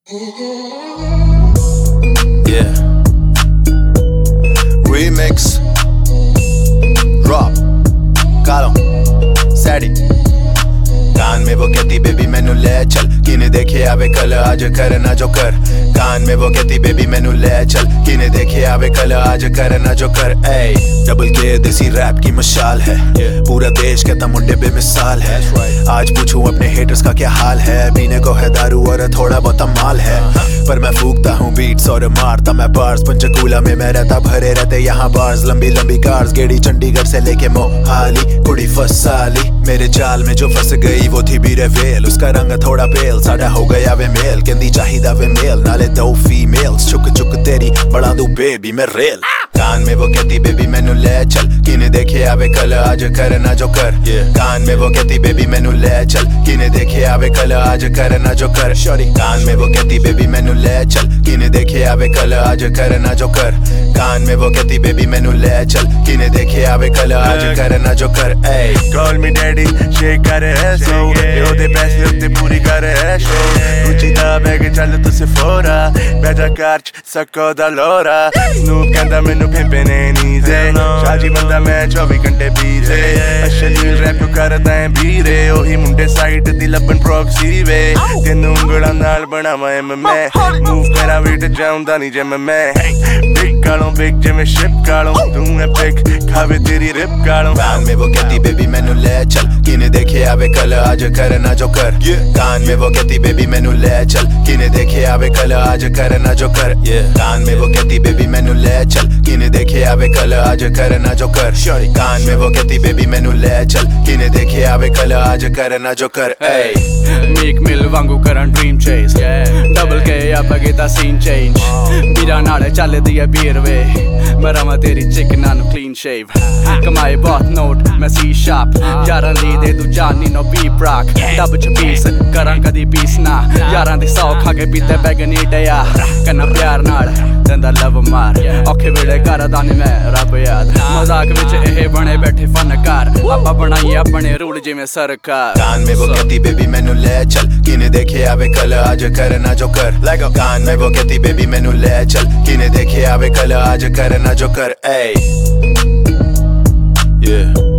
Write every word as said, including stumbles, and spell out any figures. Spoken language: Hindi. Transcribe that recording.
Yeah. Remix. Rob. Calo. Sadie. कान में वो कहती बेबी मैनू ले चल किने देखे आवे कल आज कर ना जो कर। कान में वो कहती बेबी मैनू ले चल किने देखे आवे कल आज कर ना जो कर। ए डबल के देसी रैप की मशाल है, पूरा देश कहता मुंडे बेमिसाल है। आज पूछूं अपने हेटर्स का क्या हाल है, पीने को है दारू और थोड़ा बहुत माल है, पर मैं फूकता हूँ बीट्स और मारता मैं बार्स। पंचकूला में मैं रहता भरे रहते यहाँ बार्स, लंबी लंबी कार्स गेड़ी चंडीगढ़ से लेके मोहाली। कुड़ी फसाली मेरे जाल में जो फंस गई वो थी बीरे वेल, उसका रंग थोड़ा पेल साडा हो गया वे मेल। कहंदी चाहिदा वे मेल नाले दो फीमेल्स, चुक चुक तेरी बड़ा दू बेबी मैं रेल। कान में वो कहती बेबी मैनू ले चल किने देखे आवे कल आज कर ना जो कर। कान में वो कहती बेबी मैनू ले चल किने देखे आवे कल आज कर ना जो कर। शॉरी कान में वो कहती बेबी मैनू ले चल किने देखे आवे कल आज कर ना जो कर। कान में वो कहती बेबी मैनू ले चल किने देखे आवे कल आज कर ना जो कर। ए कॉल मी डैडी शेक कर है सो ओदे पैसे उत्ते पूरी कर है शो। रुचि दा बैग चल तुसे फोरा बैठा कार सक्को दा लोरा। स्नूप कहंदा मैनू पिंपने नी जे शाजी बंदा मैं चौबी घंटे बीजे। अश्लील रैप क्यों करदा है बीरे ओही मुंडे साइड दी लबन प्रॉक्सी वे। तेनू उंगलां नाल बनावां मैं मूव करा वेट जाउंदा नी जिम मैं। बिग गालों बिग जिम शिप गालों तू है बिग खावे तेरी रिप गालों। कान में वो कहती बेबी मैनू ले चल किने देखे आवे कल आज कर ना जो कर। कान में वो कहती बेबी मैनू ले चल किने देखे आवे कल आज कर ना जो कर। कान में वो कहती बेबी मैनू ले चल किने देखे आवे कल आज कर ना जो कर। कान में वो कहती बेबी मैनू ले चल किने देखे आवे कल आज कर ना जो कर। मीक मिल वांगू करन ड्रीम चेस डबल के आप गिता सीन चेंज बीरा नाले चल दिए बीर वे मरा मैं तेरी चिकना नु क्लीन शेव। कमाए बहुत नोट मैं सी शार्प यारां ली दे तू जानी नो बीप रॉक डब च पीस करां कदी पीस ना यारां दी सौ खा के पीते बैगनी डया कन्ना प्यार नाल दंदा लव मार औखे वेले करदा नी मैं रब याद। मजाक विच एह बने बैठे फनकार आपा बनाई अपने रूल जिवें सरकार। कान में वो कहती बेबी मैनू ले चल किने देखे आवे कल आज कर ना जो कर। कान में वो कहती बेबी मैनू ले चल किने देखे आवे कल आज कर ना जो कर। ए yeah